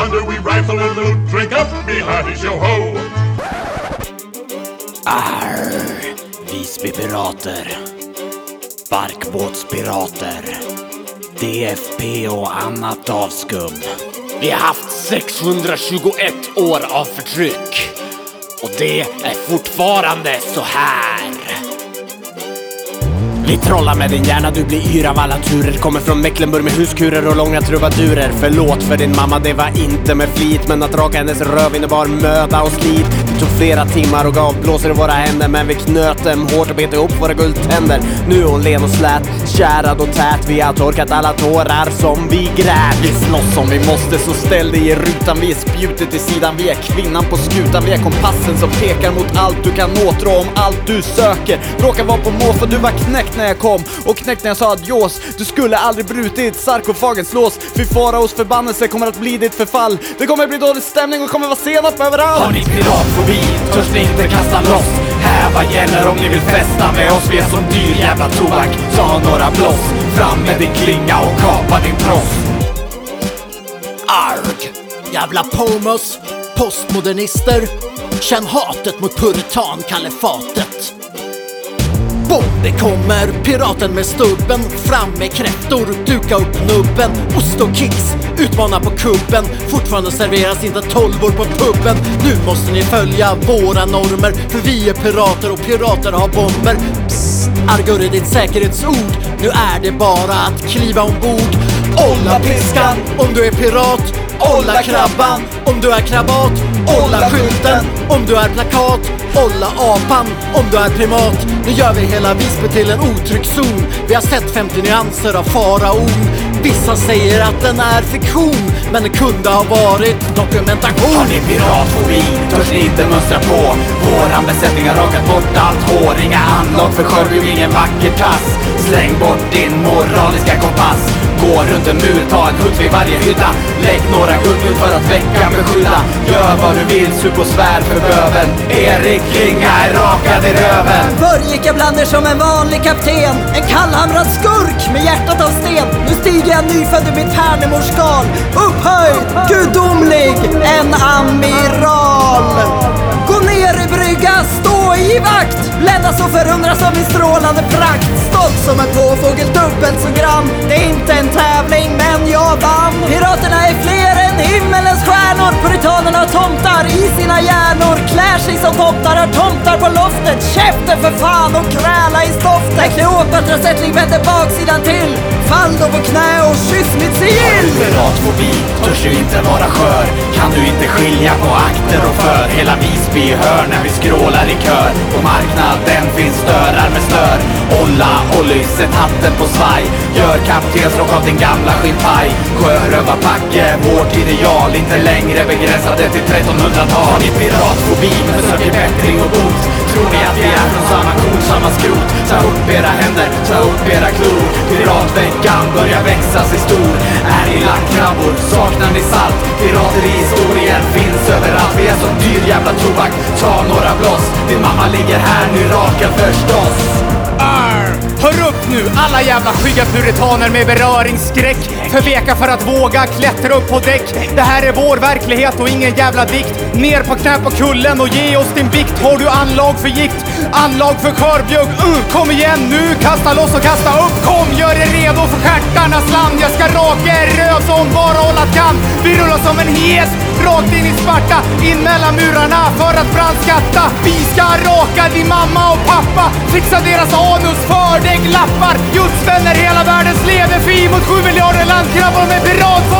plunder, we rifle and loot. Drink up, me hearty show ho. Visbypirater, barkbåtspirater, DFP och annat avskum. Vi har haft 621 år av förtryck. Och det är fortfarande så här. Vi trollar med din hjärna, du blir yr av alla turer. Kommer från Mecklenburg med huskurer och långa trubadurer. Förlåt för din mamma, det var inte med flit. Men att raka hennes röv innebar möda och slit. Det tog flera timmar och gav blåser i våra händer. Men vi knöt dem hårt och bet ihop våra guldtänder. Nu är hon len och slät, kärad och tät. Vi har torkat alla tårar som vi grät. Vi slåss om vi måste, så ställ dig i rutan. Vi är spjutet i sidan, vi är kvinnan på skutan. Vi är kompassen som pekar mot allt du kan åtrå. Om allt du söker råkar vara på måfå. Du var knäckt när jag kom och knäckt när jag sa adios. Du skulle aldrig brutit sarkofagens lås. Fy faraos förbannelse kommer att bli ditt förfall. Det kommer bli dålig stämning och kommer vara senap överallt. Har ni piratfobi? Törs ni inte kasta loss? Här vad gäller om ni vill festa med oss. Vi är som dyr jävla tobak. Ta några bloss, fram med din klinga och kapa din pross. Arg, jävla pomos, postmodernister. Känn hatet mot puritan-kalifatet. Boom, det kommer piraten med stubben. Fram med kräftor, duka upp nubben. Ost och kicks, utmana på kubben. Fortfarande serveras inte 12 år på puben. Nu måste ni följa våra normer. För vi är pirater och pirater har bomber. Psst, Argur är ditt säkerhetsord. Nu är det bara att kliva ombord. Olla piskan om du är pirat. Olla krabban om du är krabat. Olla skylten om du är plakat. Olla apan om du är primat. Nu gör vi hela Visby till en otrygg zon. Vi har sett 50 nyanser av faraon. Vissa säger att den är fiktion, men det kunde ha varit dokumentation. Har ni piratfobi? Törs ni inte mönstra på? Våran besättning har rakat bort allt hår. Inga anlag för skörbjugg, ingen vacker tass. Släng bort din moraliska kompass. Gå runt en mur, ta en hutt vid varje hydda. Lägg några guldmynt för att väcka beskydda. Gör vad du vill, sup och svär för böven. Erik Klinga är rakad i röven. Förr gick jag bland er som en vanlig kapten. En kallhamrad skurk med hjärtat av sten. Nu stiger jag nyfödd i mitt härnemorskal. Upphöjd, gudomlig, en amiral. Gå ner i brygga, stå i vakt. Bländas och förundras av min strålande prakt. Stolt som en påfågel, dubbelt så grann. Det är inte en tävling, men jag vann. Piraterna är fler än himmelens stjärnor. Puritanerna har tomtar i sina hjärnor. Klär sig som tomtar, har tomtar på loftet. Käften för fan och kräla i stoftet. När Kleopatras ättling vänder baksidan till. Fall då på knä och kyss mitt sigill. Piratfobi, törs du inte vara skör? Kan du inte skilja på akter och för? Hela Visby hör när vi skrålar i kör. På marknaden finns störar med stör. Olla, Olly, sätt hatten på svaj. Gör kaptensrock av din gamla skinnpaj. Sjörövarpacke, vårt ideal. Inte längre begränsade till 1300-tal. Har ni piratfobi men söker bättring och bot? Tror ni att vi är från samma kort, samma skrot? Ta upp era händer, ta upp era klor. Piratveckan börjar växa sig stor. Är ni lackkrabbor, saknar ni salt? Pirater i historien finns överallt. Vi är som dyr jävla tobak, ta några bloss. Din mamma ligger här nu rakad förstås. Hör upp nu, alla jävla skygga puritaner med beröringsskräck. För veka för att våga klättra upp på däck. Det här är vår verklighet och ingen jävla dikt. Ner på knä på kullen och ge oss din bikt. Har du anlag för gikt? Anlag för skörbjugg? Kom igen nu, kasta loss och kasta upp. Kom, gör er redo för stjärtarnas land. Jag ska raka er röv som bara hållat kan. Vi rullar som en hes, rakt in i Sparta. In mellan murarna för att brandskatta. Vi ska raka din mamma och pappa. Fixa deras anus för dig glappar. Gudsvänner hela världens lever fri mot 7 miljarder landkrabbar med pirat.